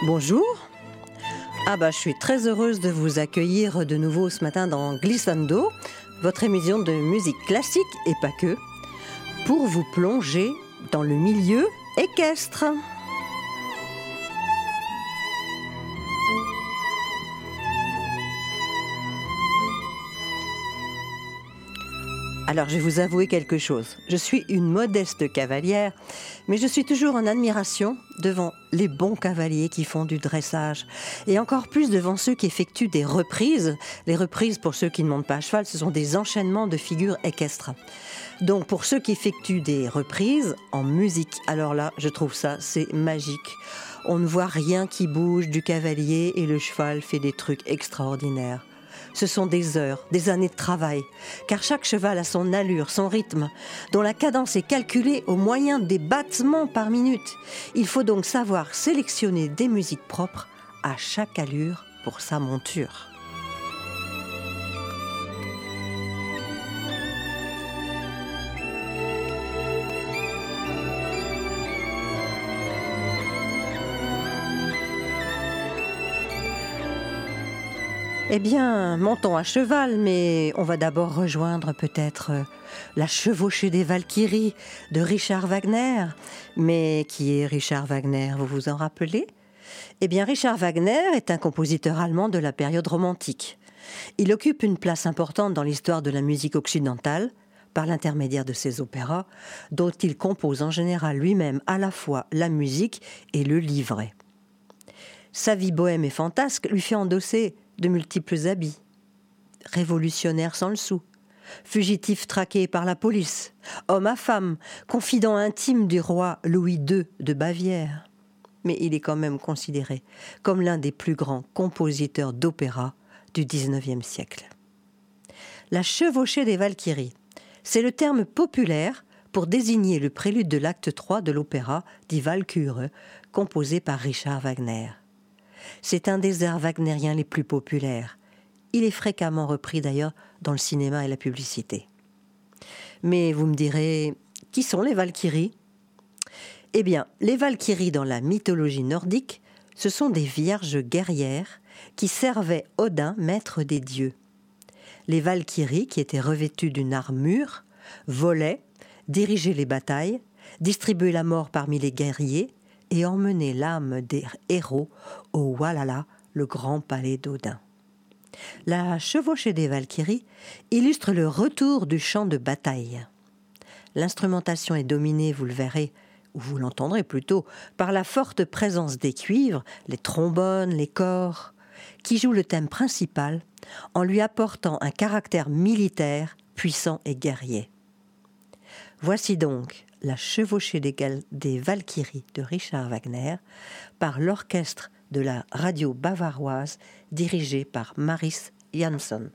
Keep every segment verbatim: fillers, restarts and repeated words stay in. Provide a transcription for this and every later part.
Bonjour. Ah bah je suis très heureuse de vous accueillir de nouveau ce matin dans Glissando, votre émission de musique classique et pas que, pour vous plonger dans le milieu équestre. Alors je vais vous avouer quelque chose. Je suis une modeste cavalière, mais je suis toujours en admiration devant les bons cavaliers qui font du dressage. Et encore plus devant ceux qui effectuent des reprises. Les reprises, pour ceux qui ne montent pas à cheval, ce sont des enchaînements de figures équestres. Donc pour ceux qui effectuent des reprises en musique, alors là, je trouve ça, c'est magique. On ne voit rien qui bouge du cavalier et le cheval fait des trucs extraordinaires. Ce sont des heures, des années de travail, car chaque cheval a son allure, son rythme, dont la cadence est calculée au moyen des battements par minute. Il faut donc savoir sélectionner des musiques propres à chaque allure pour sa monture. Eh bien, montons à cheval, mais on va d'abord rejoindre peut-être euh, la chevauchée des Valkyries de Richard Wagner. Mais qui est Richard Wagner, vous vous en rappelez ? Eh bien, Richard Wagner est un compositeur allemand de la période romantique. Il occupe une place importante dans l'histoire de la musique occidentale, par l'intermédiaire de ses opéras, dont il compose en général lui-même à la fois la musique et le livret. Sa vie bohème et fantasque lui fait endosser de multiples habits. Révolutionnaire sans le sou, fugitif traqué par la police, homme à femme, confident intime du roi Louis deux de Bavière. Mais il est quand même considéré comme l'un des plus grands compositeurs d'opéra du dix-neuvième siècle. La chevauchée des Valkyries, c'est le terme populaire pour désigner le prélude de l'acte trois de l'opéra Die Walküre, composé par Richard Wagner. C'est un des airs wagnériens les plus populaires. Il est fréquemment repris d'ailleurs dans le cinéma et la publicité. Mais vous me direz, qui sont les Valkyries ? Eh bien, les Valkyries dans la mythologie nordique, ce sont des vierges guerrières qui servaient Odin, maître des dieux. Les Valkyries, qui étaient revêtues d'une armure, volaient, dirigeaient les batailles, distribuaient la mort parmi les guerriers et emmenaient l'âme des héros au Walhalla, le grand palais d'Odin. La chevauchée des Valkyries illustre le retour du champ de bataille. L'instrumentation est dominée, vous le verrez, ou vous l'entendrez plutôt, par la forte présence des cuivres, les trombones, les cors, qui jouent le thème principal en lui apportant un caractère militaire, puissant et guerrier. Voici donc la chevauchée des, gal- des Valkyries de Richard Wagner par l'orchestre de la radio bavaroise dirigé par Maris Jansson.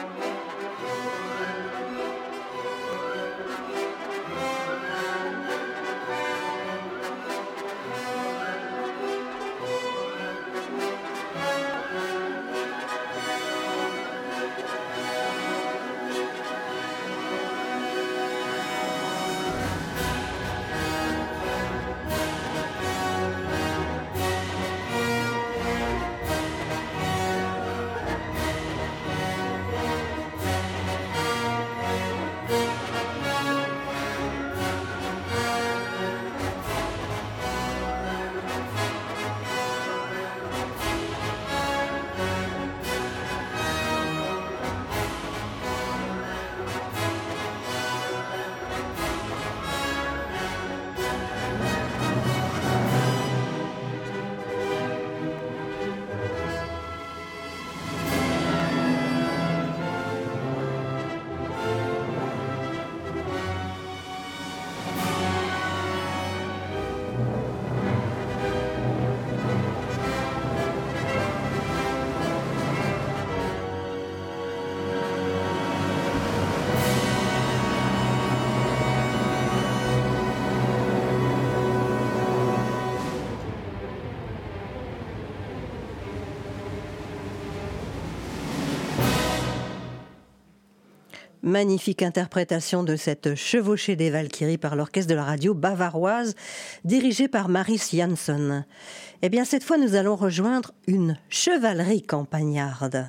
Magnifique interprétation de cette chevauchée des Valkyries par l'orchestre de la radio bavaroise, dirigé par Maris Jansson. Eh bien, cette fois, nous allons rejoindre une chevalerie campagnarde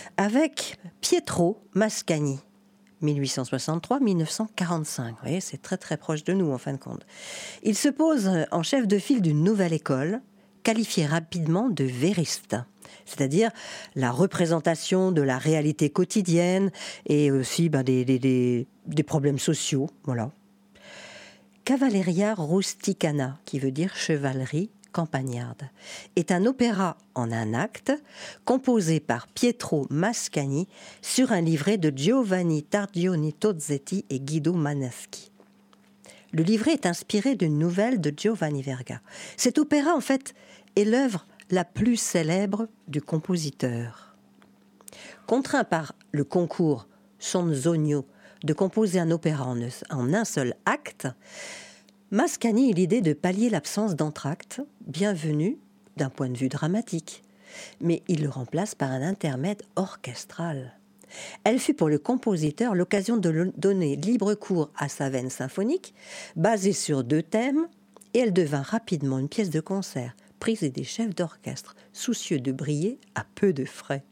avec Pietro Mascagni, mille huit cent soixante-trois à mille neuf cent quarante-cinq. Vous voyez, c'est très très proche de nous en fin de compte. Il se pose en chef de file d'une nouvelle école, qualifiée rapidement de vériste, c'est-à-dire la représentation de la réalité quotidienne et aussi ben, des, des, des, des problèmes sociaux. Voilà. Cavalleria Rusticana, qui veut dire chevalerie campagnarde, est un opéra en un acte composé par Pietro Mascagni sur un livret de Giovanni Tardioni Tozzetti et Guido Manaschi. Le livret est inspiré d'une nouvelle de Giovanni Verga. Cet opéra, en fait, est l'œuvre la plus célèbre du compositeur. Contraint par le concours Sonzogno de composer un opéra en, en un seul acte, Mascagni eut l'idée de pallier l'absence d'entr'acte, bienvenue d'un point de vue dramatique, mais il le remplace par un intermède orchestral. Elle fut pour le compositeur l'occasion de donner libre cours à sa veine symphonique, basée sur deux thèmes, et elle devint rapidement une pièce de concert, prisée des chefs d'orchestre, soucieux de briller à peu de frais.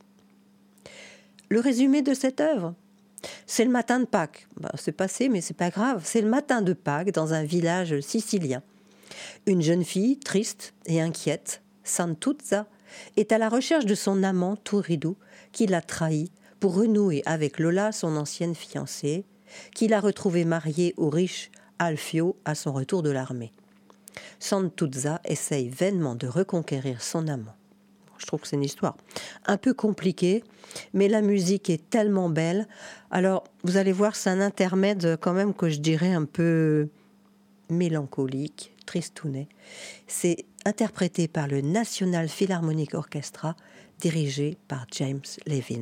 Le résumé de cette œuvre, c'est le matin de Pâques. Ben, c'est passé, mais c'est pas grave. C'est le matin de Pâques dans un village sicilien. Une jeune fille, triste et inquiète, Santuzza, est à la recherche de son amant Turiddu, qui l'a trahi pour renouer avec Lola, son ancienne fiancée, qui l'a retrouvée mariée au riche Alfio à son retour de l'armée. Santuzza essaye vainement de reconquérir son amant. Je trouve que c'est une histoire un peu compliquée, mais la musique est tellement belle. Alors, vous allez voir, c'est un intermède quand même que je dirais un peu mélancolique, tristounet. C'est interprété par le National Philharmonic Orchestra, dirigé par James Levin.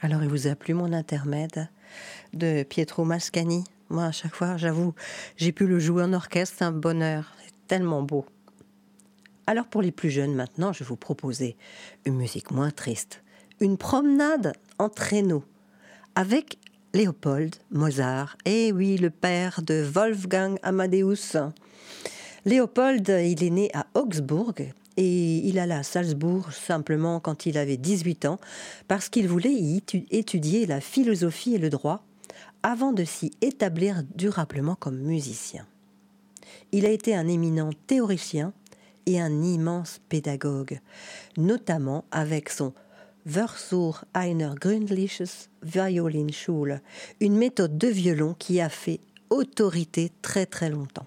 Alors, il vous a plu mon intermède de Pietro Mascagni? Moi, à chaque fois, j'avoue, j'ai pu le jouer en orchestre, c'est un bonheur, c'est tellement beau. Alors, pour les plus jeunes, maintenant, je vais vous proposer une musique moins triste, une promenade en traîneau, avec Léopold Mozart, et oui, le père de Wolfgang Amadeus. Léopold, il est né à Augsbourg, et il alla à Salzbourg simplement quand il avait dix-huit ans, parce qu'il voulait y étudier la philosophie et le droit, avant de s'y établir durablement comme musicien. Il a été un éminent théoricien et un immense pédagogue, notamment avec son Versuch einer gründliches Violinschule, une méthode de violon qui a fait autorité très très longtemps.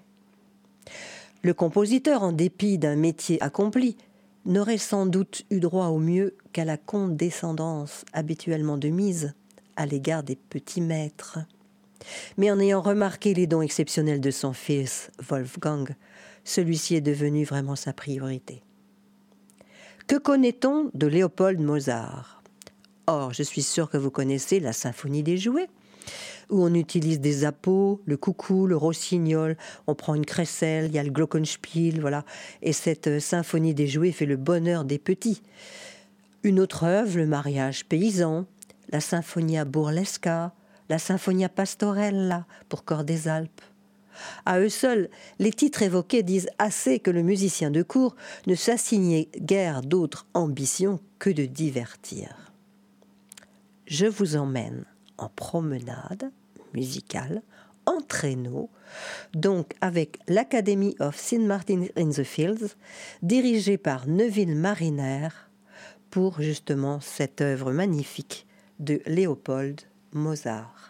Le compositeur, en dépit d'un métier accompli, n'aurait sans doute eu droit au mieux qu'à la condescendance habituellement de mise à l'égard des petits maîtres. Mais en ayant remarqué les dons exceptionnels de son fils Wolfgang, celui-ci est devenu vraiment sa priorité. Que connaît-on de Léopold Mozart? Or, je suis sûre que vous connaissez la symphonie des jouets, où on utilise des appos, le coucou, le rossignol, on prend une crécelle, il y a le glockenspiel, voilà. Et cette symphonie des jouets fait le bonheur des petits. Une autre œuvre, le mariage paysan, la Sinfonia burlesca, la Sinfonia pastorella pour corps des Alpes. À eux seuls, les titres évoqués disent assez que le musicien de cour ne s'assignait guère d'autre ambition que de divertir. Je vous emmène en promenade musicale, en traîneau, donc avec l'Academy of Saint Martin in the Fields, dirigée par Neville Marriner, pour justement cette œuvre magnifique de Léopold Mozart.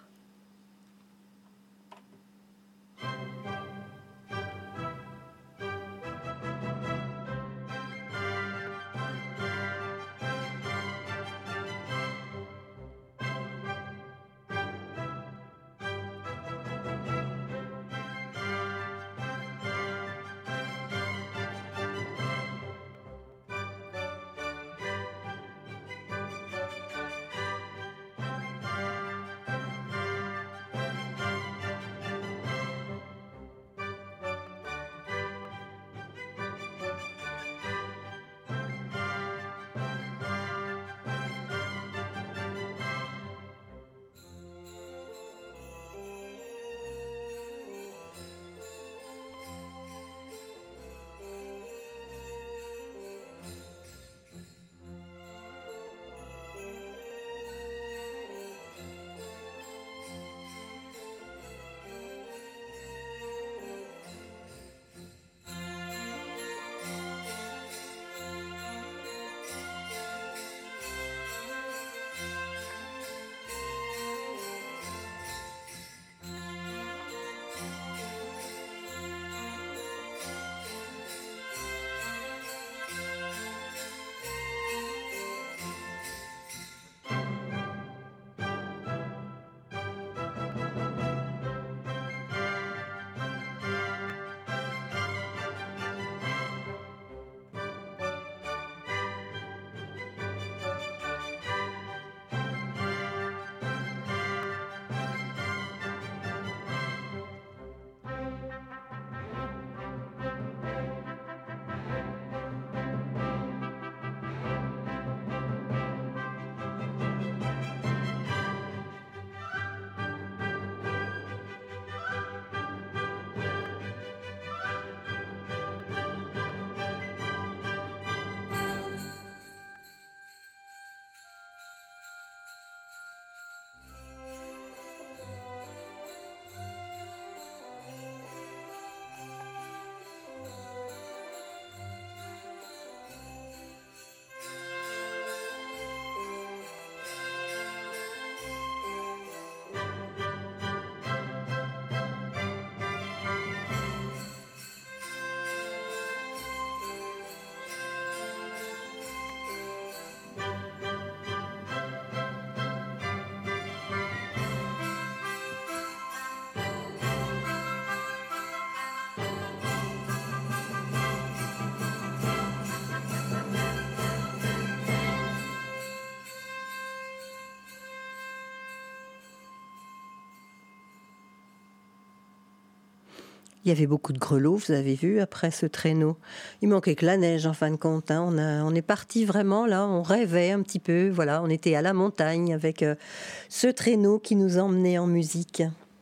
Il y avait beaucoup de grelots, vous avez vu, après ce traîneau. Il manquait que la neige, en fin de compte. Hein. On, a, on est parti vraiment, là, on rêvait un petit peu. Voilà, on était à la montagne avec euh, ce traîneau qui nous emmenait en musique.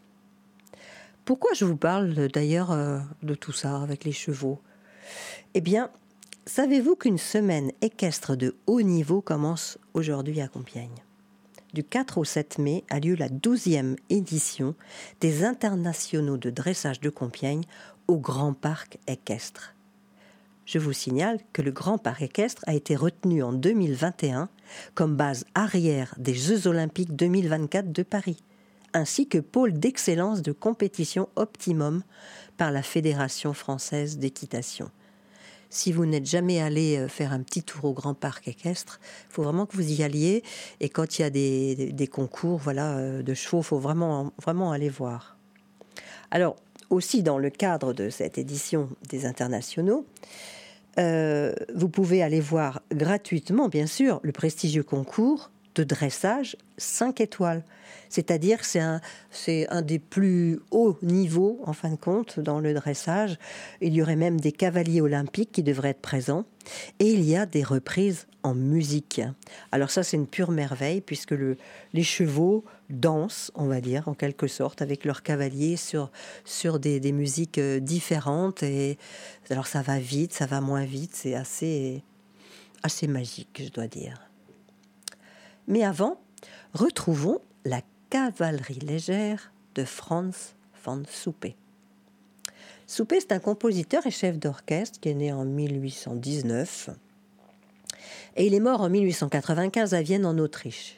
Pourquoi je vous parle d'ailleurs euh, de tout ça avec les chevaux? Eh bien, savez-vous qu'une semaine équestre de haut niveau commence aujourd'hui à Compiègne? Du quatre au sept mai a lieu la douzième édition des Internationaux de dressage de Compiègne au Grand Parc équestre. Je vous signale que le Grand Parc équestre a été retenu en deux mille vingt et un comme base arrière des Jeux Olympiques deux mille vingt-quatre de Paris, ainsi que pôle d'excellence de compétition optimum par la Fédération française d'équitation. Si vous n'êtes jamais allé faire un petit tour au Grand Parc équestre, il faut vraiment que vous y alliez. Et quand il y a des, des, des concours voilà, de chevaux, il faut vraiment, vraiment aller voir. Alors, aussi dans le cadre de cette édition des Internationaux, euh, vous pouvez aller voir gratuitement, bien sûr, le prestigieux concours de dressage cinq étoiles. C'est-à-dire que c'est un, c'est un des plus hauts niveaux, en fin de compte, dans le dressage. Il y aurait même des cavaliers olympiques qui devraient être présents. Et il y a des reprises en musique. Alors ça, c'est une pure merveille, puisque le, les chevaux dansent, on va dire, en quelque sorte, avec leurs cavaliers sur, sur des, des musiques différentes. Et alors ça va vite, ça va moins vite. C'est assez, assez magique, je dois dire. Mais avant, retrouvons la cavalerie légère de Franz von Suppé. Suppé, c'est un compositeur et chef d'orchestre qui est né en mille huit cent dix-neuf et il est mort en mille huit cent quatre-vingt-quinze à Vienne en Autriche.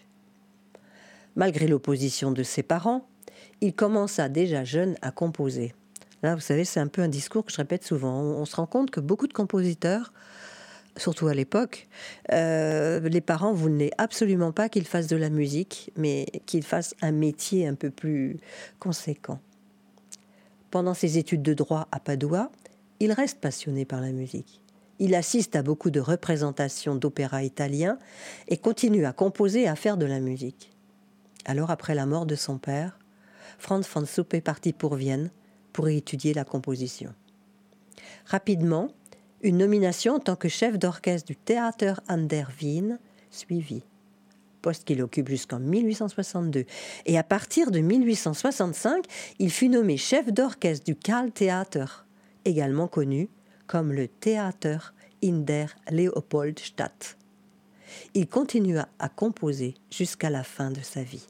Malgré l'opposition de ses parents, il commença déjà jeune à composer. Là, vous savez, c'est un peu un discours que je répète souvent. On, on se rend compte que beaucoup de compositeurs, surtout à l'époque, euh, les parents voulaient absolument pas qu'ils fassent de la musique, mais qu'ils fassent un métier un peu plus conséquent. Pendant ses études de droit à Padoue, il reste passionné par la musique. Il assiste à beaucoup de représentations d'opéra italien et continue à composer et à faire de la musique. Alors, après la mort de son père, Franz von Suppé partit pour Vienne pour y étudier la composition. Rapidement, une nomination en tant que chef d'orchestre du Theater an der Wien suivit, poste qu'il occupe jusqu'en mille huit cent soixante-deux. Et à partir de mille huit cent soixante-cinq, il fut nommé chef d'orchestre du Karl-Theater, également connu comme le Theater in der Leopoldstadt. Il continua à composer jusqu'à la fin de sa vie.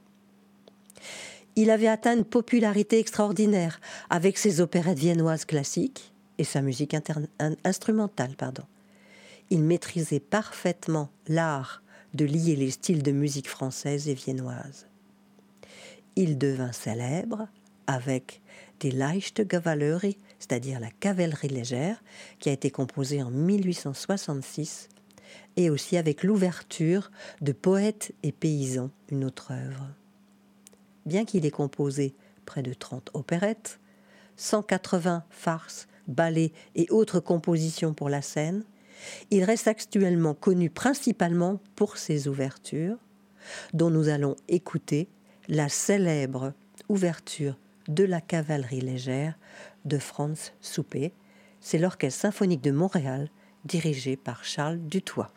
Il avait atteint une popularité extraordinaire avec ses opérettes viennoises classiques et sa musique interne, instrumentale. Pardon. Il maîtrisait parfaitement l'art de lier les styles de musique française et viennoise. Il devint célèbre avec Die leichte Kavallerie, c'est-à-dire la cavalerie légère, qui a été composée en mille huit cent soixante-six, et aussi avec l'ouverture de Poètes et paysans, une autre œuvre. Bien qu'il ait composé près de trente opérettes, cent quatre-vingts farces, ballets et autres compositions pour la scène, il reste actuellement connu principalement pour ses ouvertures, dont nous allons écouter la célèbre ouverture de la cavalerie légère de Franz Suppé. C'est l'Orchestre symphonique de Montréal, dirigé par Charles Dutoit.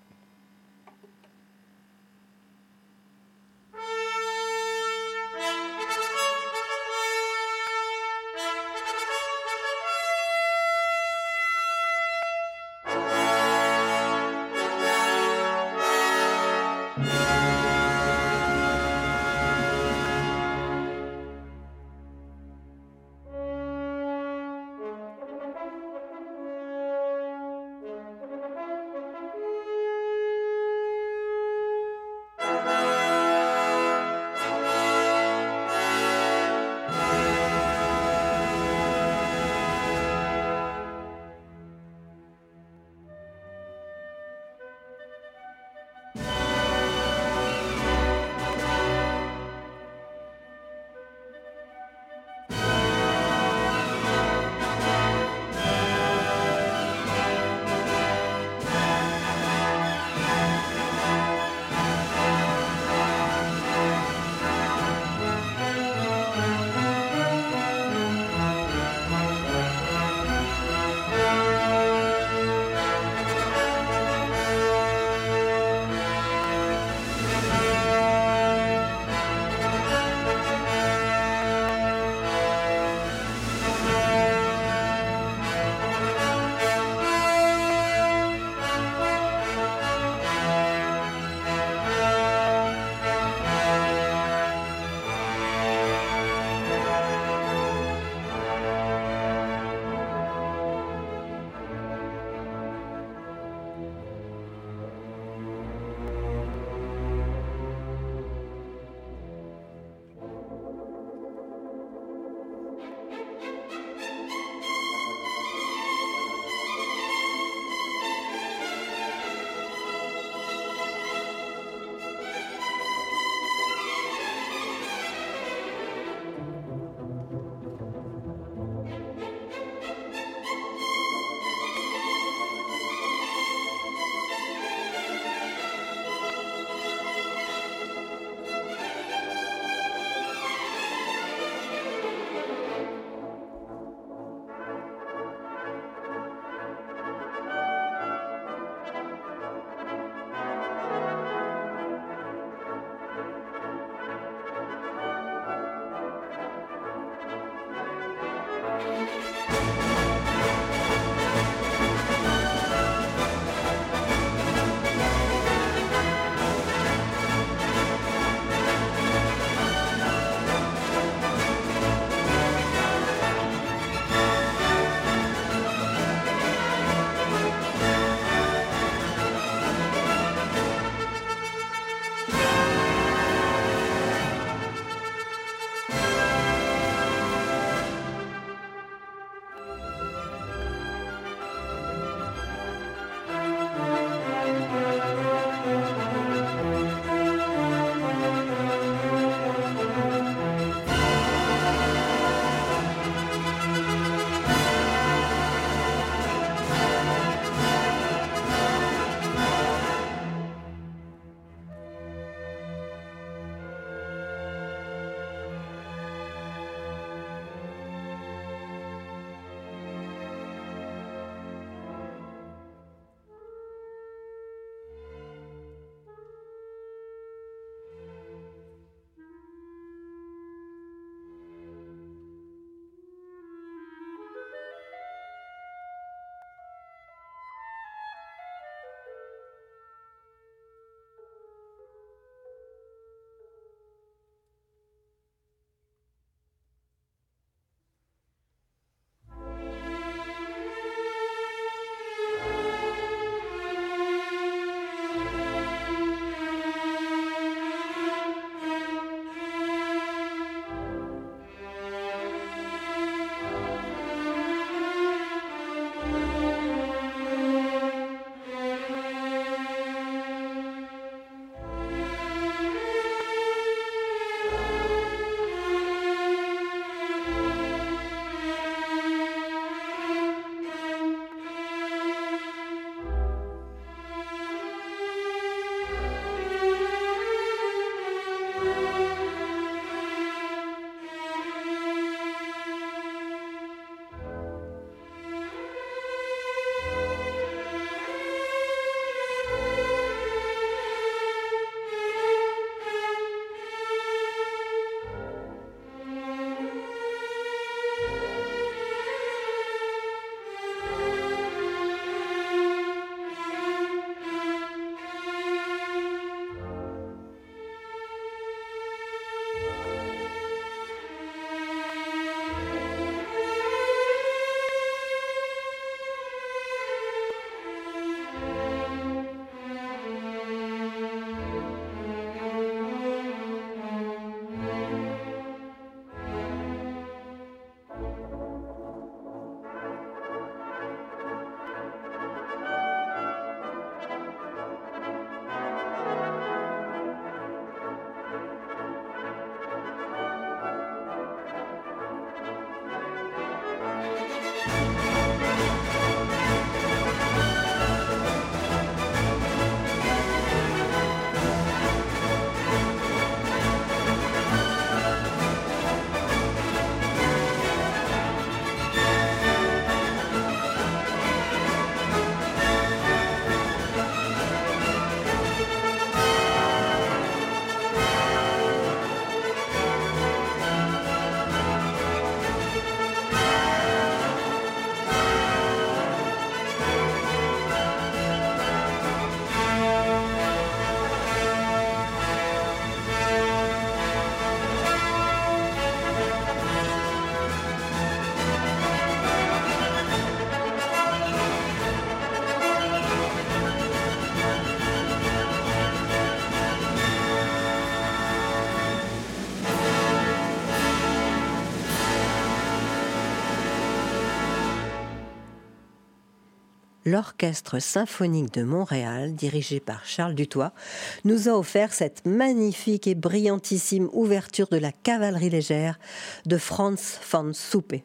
l'Orchestre symphonique de Montréal, dirigé par Charles Dutoit, nous a offert cette magnifique et brillantissime ouverture de la cavalerie légère de Franz von Suppe.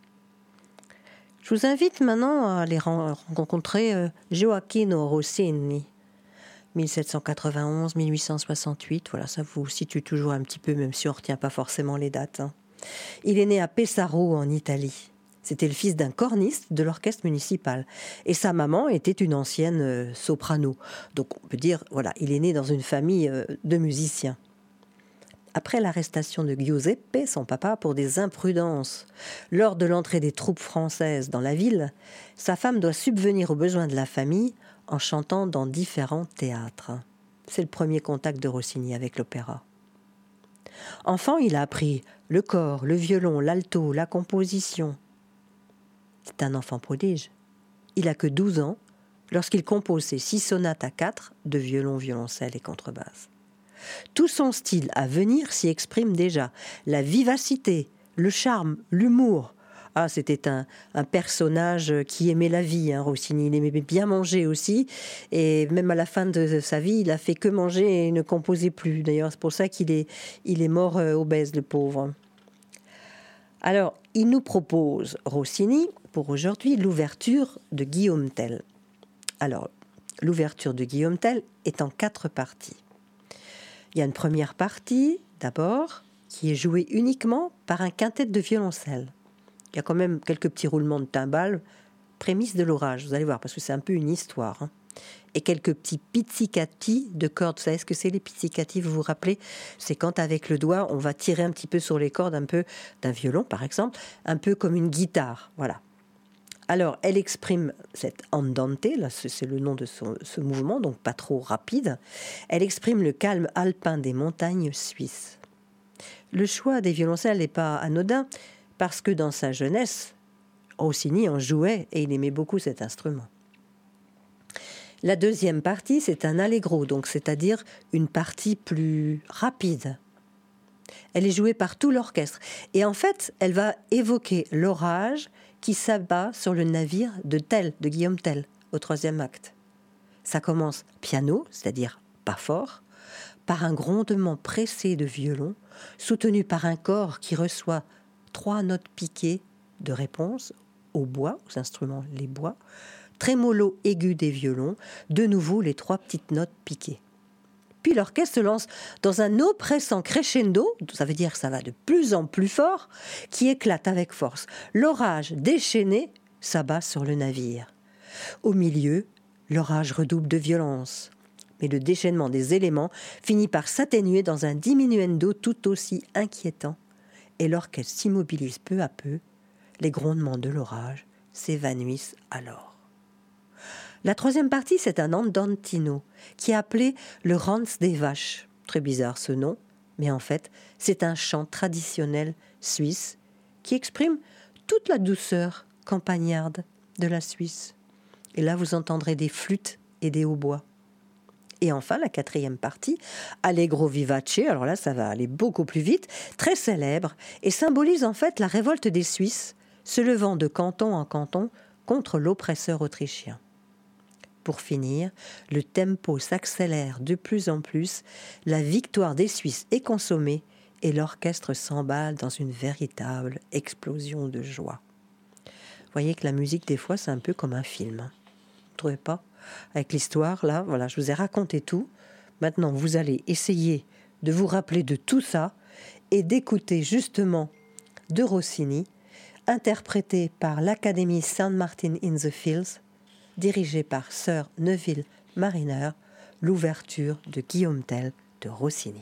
Je vous invite maintenant à aller rencontrer euh, Gioacchino Rossini, mille sept cent quatre-vingt-onze à mille huit cent soixante-huit. Voilà, ça vous situe toujours un petit peu, même si on ne retient pas forcément les dates. Hein. Il est né à Pesaro, en Italie. C'était le fils d'un corniste de l'orchestre municipal. Et sa maman était une ancienne euh, soprano. Donc on peut dire, voilà, il est né dans une famille euh, de musiciens. Après l'arrestation de Giuseppe, son papa, pour des imprudences, lors de l'entrée des troupes françaises dans la ville, sa femme doit subvenir aux besoins de la famille en chantant dans différents théâtres. C'est le premier contact de Rossini avec l'opéra. Enfant, il a appris le cor, le violon, l'alto, la composition. C'est un enfant prodige. Il n'a que douze ans lorsqu'il compose ses six sonates à quatre de violon, violoncelle et contrebasse. Tout son style à venir s'y exprime déjà. La vivacité, le charme, l'humour. Ah, c'était un, un personnage qui aimait la vie, hein, Rossini. Il aimait bien manger aussi. Et même à la fin de sa vie, il a fait que manger et ne composait plus. D'ailleurs, c'est pour ça qu'il est, il est mort euh, obèse, le pauvre. Alors, il nous propose, Rossini, pour aujourd'hui, l'ouverture de Guillaume Tell. Alors, l'ouverture de Guillaume Tell est en quatre parties. Il y a une première partie, d'abord, qui est jouée uniquement par un quintet de violoncelle. Il y a quand même quelques petits roulements de timbales, prémisse de l'orage, vous allez voir, parce que c'est un peu une histoire. Hein. Et quelques petits pizzicati de cordes. Vous savez ce que c'est les pizzicati, vous vous rappelez? C'est quand avec le doigt, on va tirer un petit peu sur les cordes, un peu d'un violon, par exemple, un peu comme une guitare. Voilà. Alors, elle exprime cette andante, là, c'est le nom de ce, ce mouvement, donc pas trop rapide. Elle exprime le calme alpin des montagnes suisses. Le choix des violoncelles n'est pas anodin, parce que dans sa jeunesse, Rossini en jouait et il aimait beaucoup cet instrument. La deuxième partie, c'est un allegro, donc c'est-à-dire une partie plus rapide. Elle est jouée par tout l'orchestre. Et en fait, elle va évoquer l'orage qui s'abat sur le navire de Tell, de Guillaume Tell, au troisième acte. Ça commence piano, c'est-à-dire pas fort, par un grondement pressé de violon, soutenu par un corps qui reçoit trois notes piquées de réponse au bois, aux instruments, les bois, trémolo aigu des violons, de nouveau les trois petites notes piquées. Puis l'orchestre se lance dans un oppressant crescendo, ça veut dire que ça va de plus en plus fort, qui éclate avec force. L'orage déchaîné s'abat sur le navire. Au milieu, l'orage redouble de violence. Mais le déchaînement des éléments finit par s'atténuer dans un diminuendo tout aussi inquiétant. Et l'orchestre s'immobilise peu à peu. Les grondements de l'orage s'évanouissent alors. La troisième partie, c'est un andantino qui est appelé le Rans des vaches. Très bizarre ce nom, mais en fait, c'est un chant traditionnel suisse qui exprime toute la douceur campagnarde de la Suisse. Et là, vous entendrez des flûtes et des hautbois. Et enfin, la quatrième partie, Allegro vivace, alors là, ça va aller beaucoup plus vite, très célèbre, et symbolise en fait la révolte des Suisses, se levant de canton en canton contre l'oppresseur autrichien. Pour finir, le tempo s'accélère de plus en plus, la victoire des Suisses est consommée et l'orchestre s'emballe dans une véritable explosion de joie. Vous voyez que la musique, des fois, c'est un peu comme un film. Hein. Vous ne trouvez pas? Avec l'histoire, là, voilà, je vous ai raconté tout. Maintenant, vous allez essayer de vous rappeler de tout ça et d'écouter justement de Rossini, interprété par l'Académie Saint Martin in the Fields, dirigé par Sir Neville Marriner, l'ouverture de Guillaume Tell de Rossini.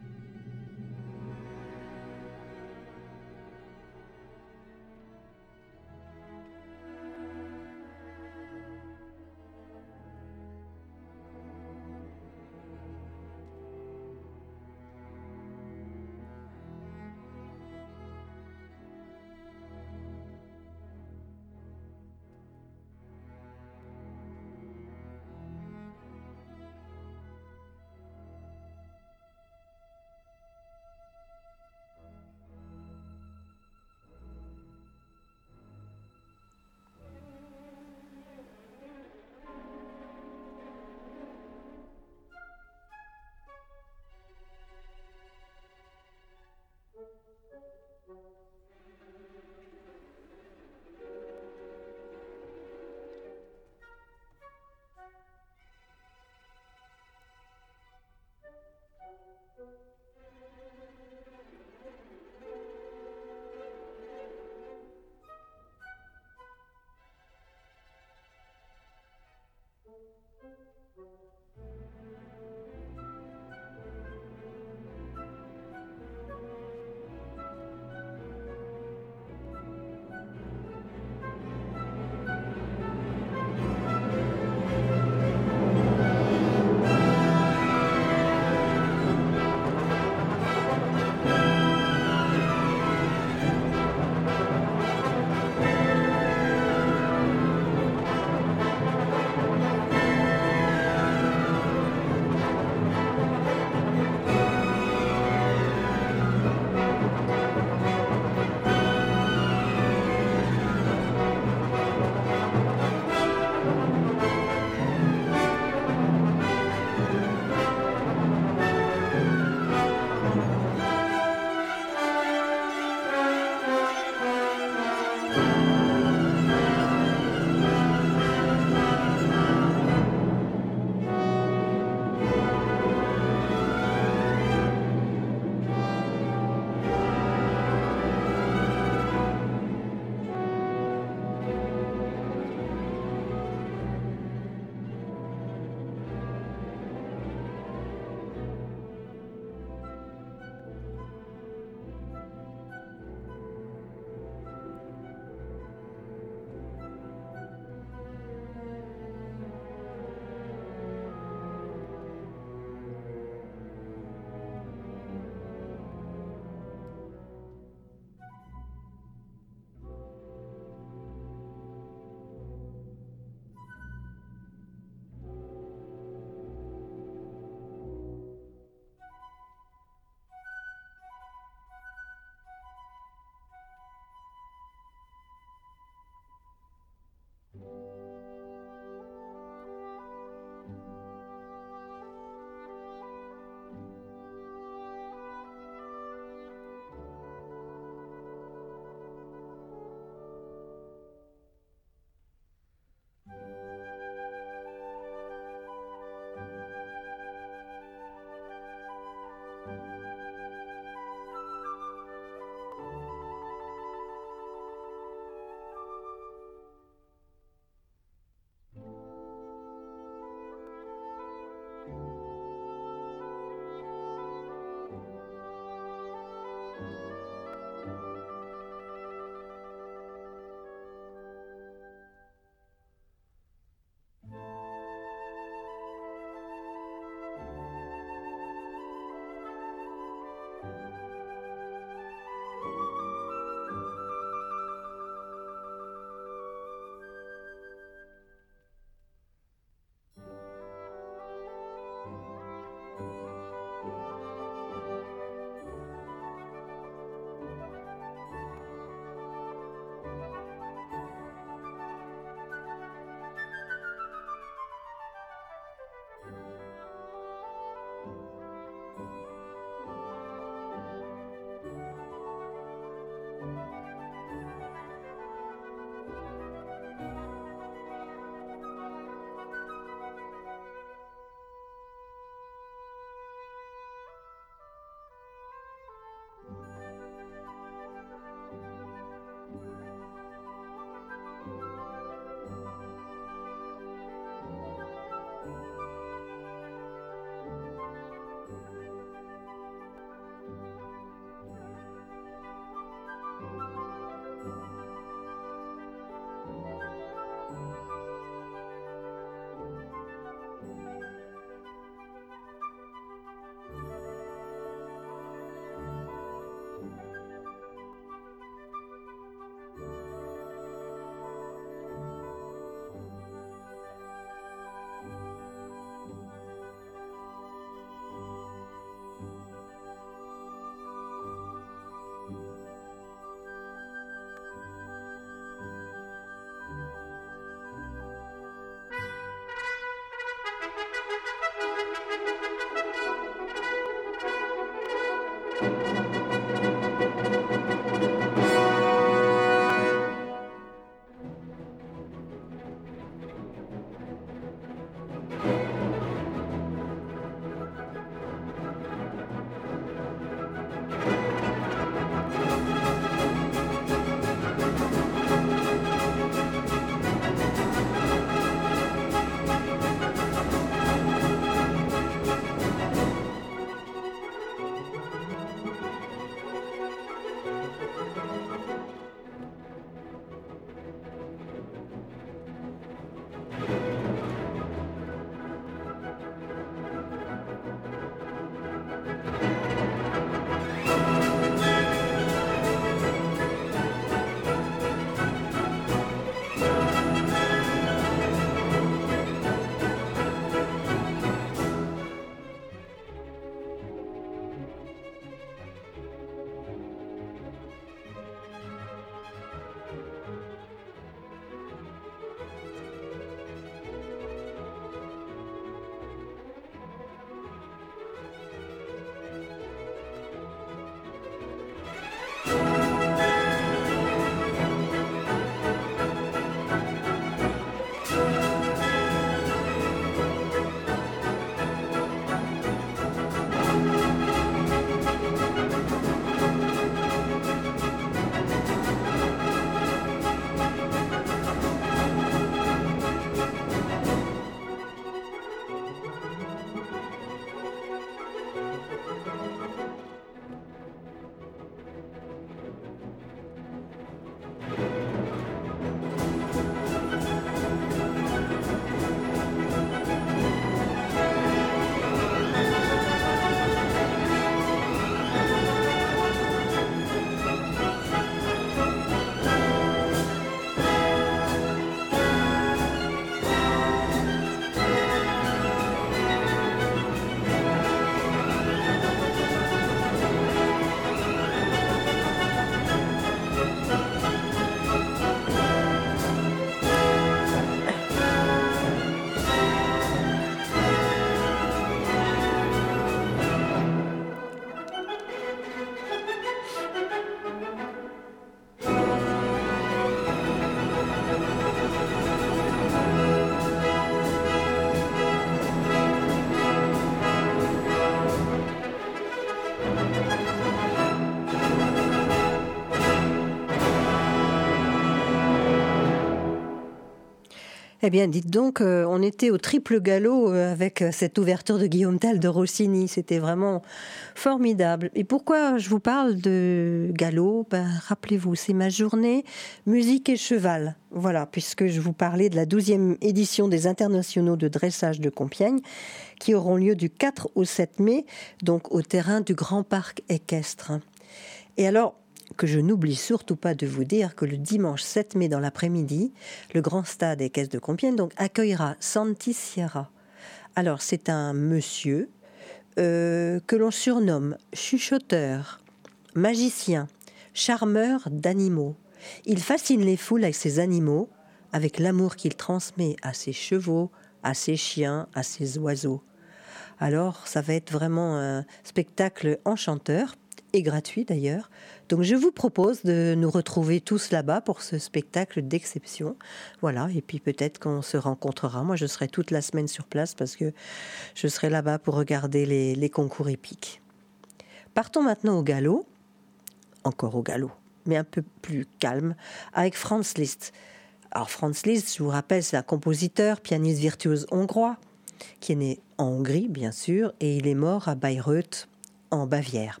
Eh bien, dites donc, euh, on était au triple galop euh, avec euh, cette ouverture de Guillaume Tell de Rossini. C'était vraiment formidable. Et pourquoi je vous parle de galop? Ben, rappelez-vous, c'est ma journée musique et cheval. Voilà, puisque je vous parlais de la douzième édition des internationaux de dressage de Compiègne, qui auront lieu du quatre au sept mai, donc au terrain du Grand Parc équestre. Et alors, que je n'oublie surtout pas de vous dire que le dimanche sept mai dans l'après-midi, le grand stade équestre de Compiègne donc, accueillera Santi Sierra. Alors, c'est un monsieur euh, que l'on surnomme chuchoteur, magicien, charmeur d'animaux. Il fascine les foules avec ses animaux, avec l'amour qu'il transmet à ses chevaux, à ses chiens, à ses oiseaux. Alors, ça va être vraiment un spectacle enchanteur, et gratuit d'ailleurs. Donc je vous propose de nous retrouver tous là-bas pour ce spectacle d'exception. Voilà, et puis peut-être qu'on se rencontrera. Moi, je serai toute la semaine sur place parce que je serai là-bas pour regarder les, les concours hippiques. Partons maintenant au galop, encore au galop, mais un peu plus calme, avec Franz Liszt. Alors Franz Liszt, je vous rappelle, c'est un compositeur, pianiste virtuose hongrois, qui est né en Hongrie, bien sûr, et il est mort à Bayreuth, en Bavière.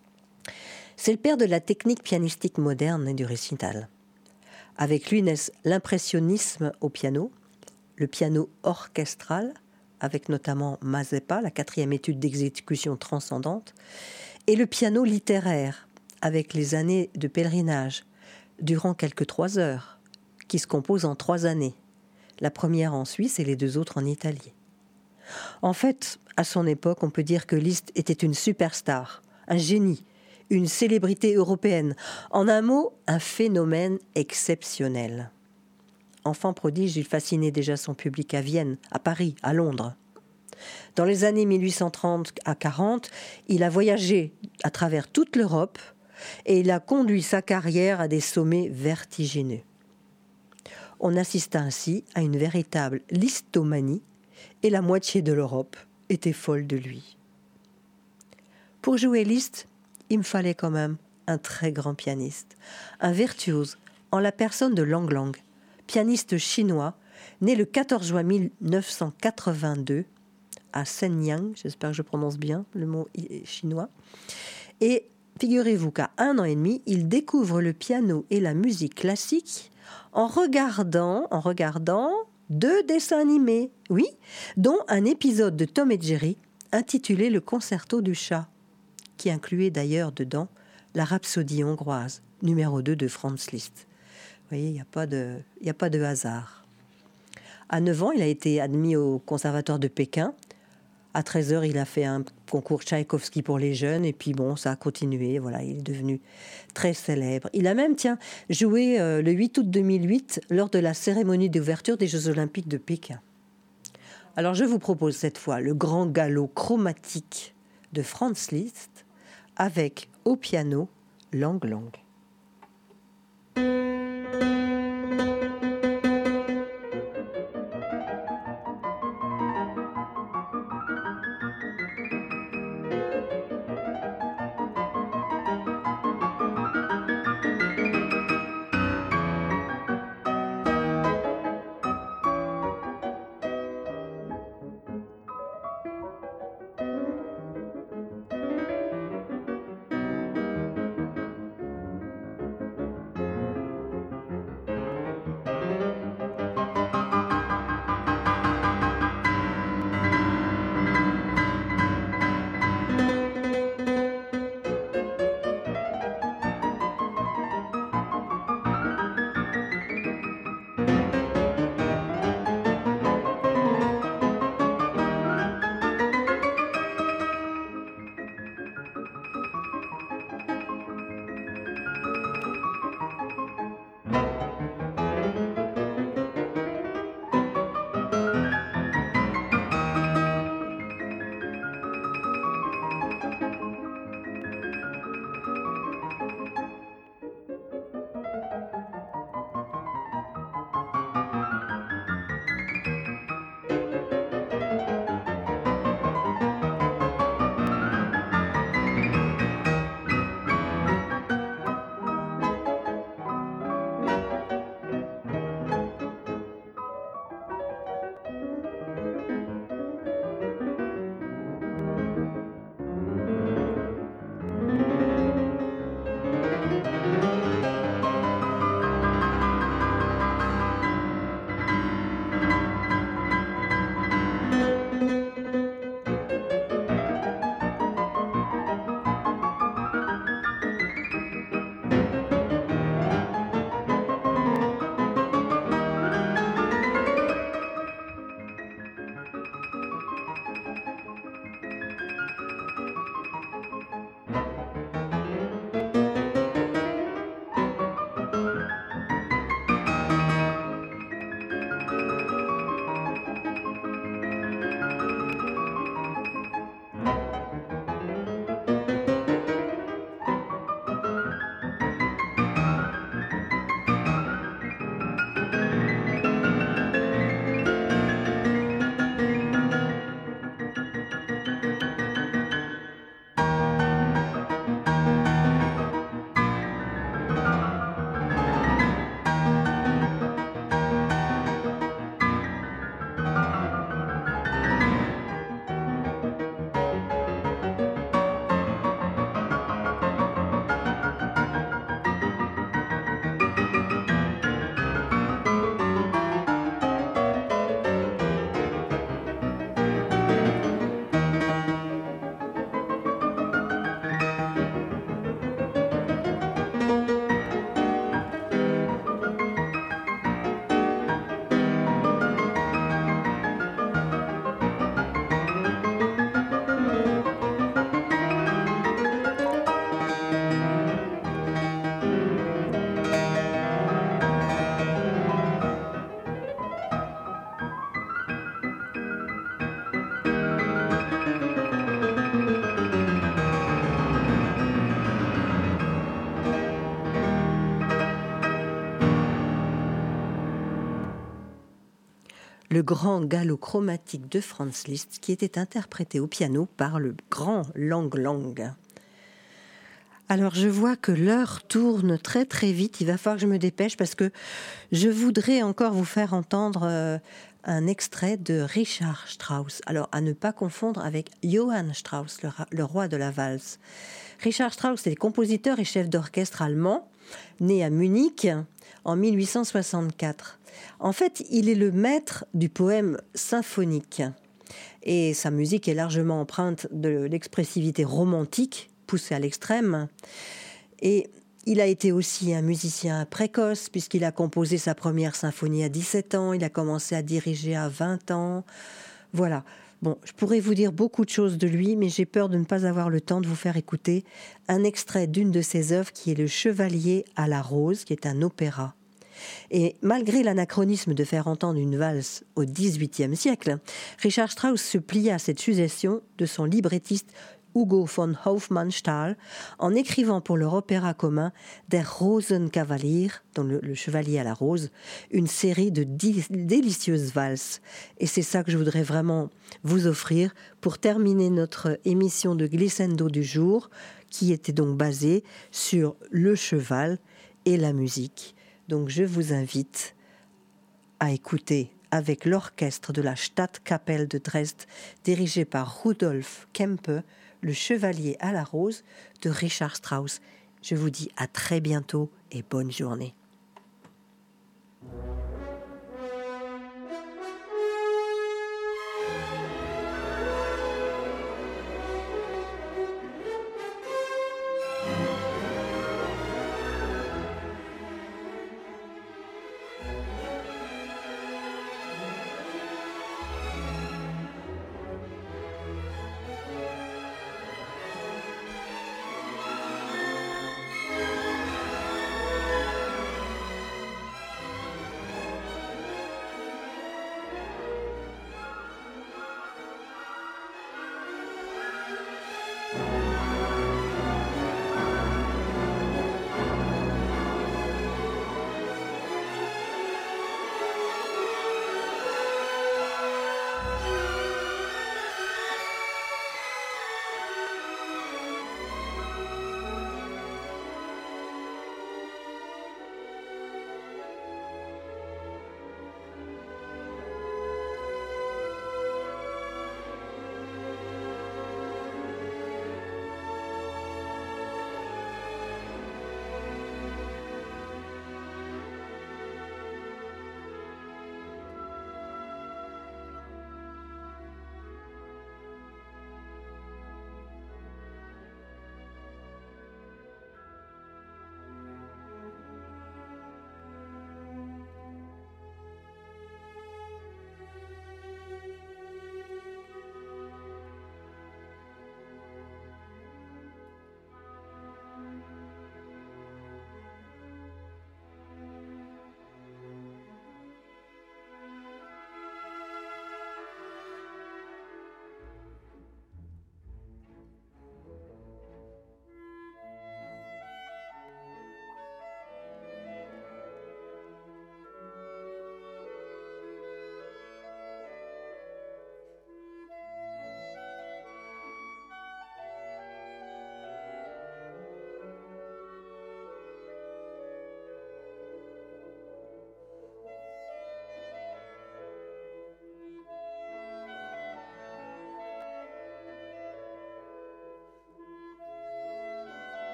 C'est le père de la technique pianistique moderne et du récital. Avec lui naissent l'impressionnisme au piano, le piano orchestral, avec notamment Mazeppa, la quatrième étude d'exécution transcendante, et le piano littéraire, avec les années de pèlerinage, durant quelques trois heures, qui se composent en trois années, la première en Suisse et les deux autres en Italie. En fait, à son époque, on peut dire que Liszt était une superstar, un génie, une célébrité européenne. En un mot, un phénomène exceptionnel. Enfant prodige, il fascinait déjà son public à Vienne, à Paris, à Londres. Dans les années mille huit cent trente à quarante, il a voyagé à travers toute l'Europe et il a conduit sa carrière à des sommets vertigineux. On assista ainsi à une véritable listomanie et la moitié de l'Europe était folle de lui. Pour jouer Liszt, il me fallait quand même un très grand pianiste, un virtuose en la personne de Lang Lang, pianiste chinois, né le quatorze juin mille neuf cent quatre-vingt-deux à Shenyang, j'espère que je prononce bien le mot chinois. Et figurez-vous qu'à un an et demi, il découvre le piano et la musique classique en regardant, en regardant deux dessins animés, oui, dont un épisode de Tom et Jerry intitulé Le Concerto du chat, qui incluait d'ailleurs dedans la Rhapsodie hongroise, numéro deux de Franz Liszt. Vous voyez, il n'y a pas de, il n'y a pas de hasard. À neuf ans, il a été admis au Conservatoire de Pékin. À treize heures, il a fait un concours Tchaïkovski pour les jeunes. Et puis bon, ça a continué. Voilà, il est devenu très célèbre. Il a même, tiens, joué euh, le huit août deux mille huit lors de la cérémonie d'ouverture des Jeux Olympiques de Pékin. Alors, je vous propose cette fois le grand galop chromatique de Franz Liszt avec au piano Lang Lang. le grand galop chromatique de Franz Liszt, qui était interprété au piano par le grand Lang Lang. Alors je vois que l'heure tourne très très vite, il va falloir que je me dépêche parce que je voudrais encore vous faire entendre euh, un extrait de Richard Strauss. Alors à ne pas confondre avec Johann Strauss, le, le roi de la valse. Richard Strauss est compositeur et chef d'orchestre allemand, né à Munich en mille huit cent soixante-quatre. En fait, il est le maître du poème symphonique et sa musique est largement empreinte de l'expressivité romantique poussé à l'extrême. Et il a été aussi un musicien précoce, puisqu'il a composé sa première symphonie à dix-sept ans, il a commencé à diriger à vingt ans. Voilà. Bon, je pourrais vous dire beaucoup de choses de lui, mais j'ai peur de ne pas avoir le temps de vous faire écouter un extrait d'une de ses œuvres qui est Le Chevalier à la Rose, qui est un opéra. Et malgré l'anachronisme de faire entendre une valse au dix-huitième siècle, Richard Strauss se plia à cette suggestion de son librettiste Hugo von Hofmannsthal en écrivant pour leur opéra commun Der Rosenkavalier, dont le, le chevalier à la rose, une série de di- délicieuses valses. Et c'est ça que je voudrais vraiment vous offrir pour terminer notre émission de Glissando du jour, qui était donc basée sur le cheval et la musique. Donc je vous invite à écouter avec l'orchestre de la Stadtkapelle de Dresde, dirigé par Rudolf Kempe, Le Chevalier à la Rose de Richard Strauss. Je vous dis à très bientôt et bonne journée.